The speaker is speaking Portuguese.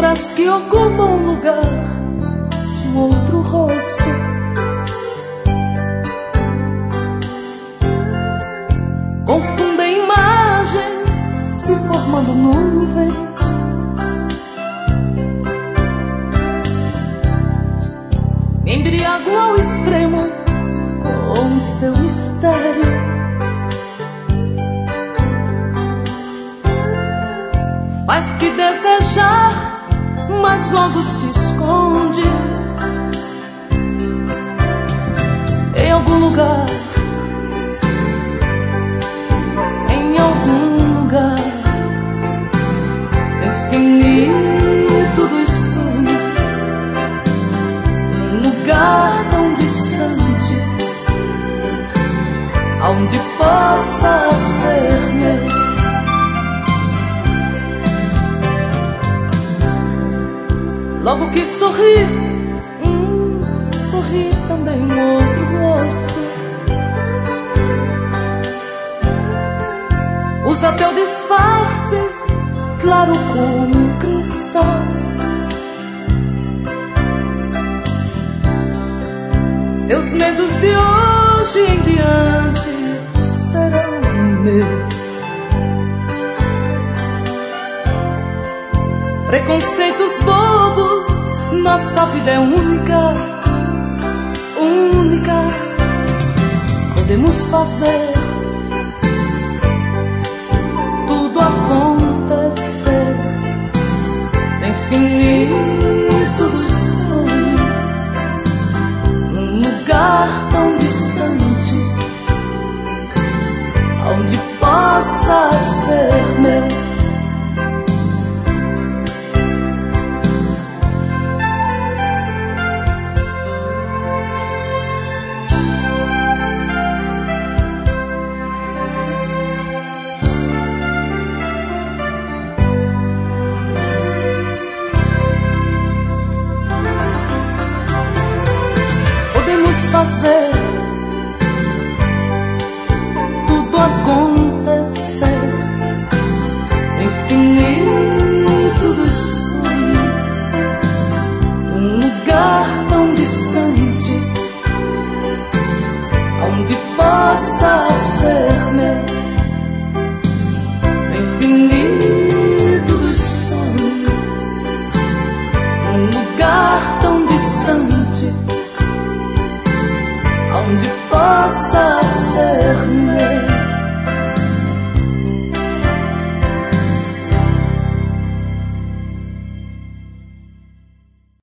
sombras que ocupam o lugar de um outro rosto. Confundem imagens, se formando nuvens. Me embriago ao extremo com teu mistério. Faz que desejar, mas logo se esconde em algum lugar. Em algum lugar infinito dos sonhos, um lugar tão distante, aonde possa ser meu. Logo que sorri, sorri também um outro rosto. Usa teu disfarce, claro como um cristal. Teus medos de hoje em diante serão meus. Preconceitos bobos, nossa vida é única, única. Podemos fazer tudo acontecer no infinito dos sonhos, num lugar tão distante, onde possa ser meu. Fazer tudo acontecer no infinito dos sonhos, um lugar tão distante, onde possa ser meu. No infinito dos sonhos, um lugar tão distante, onde possa ser meu.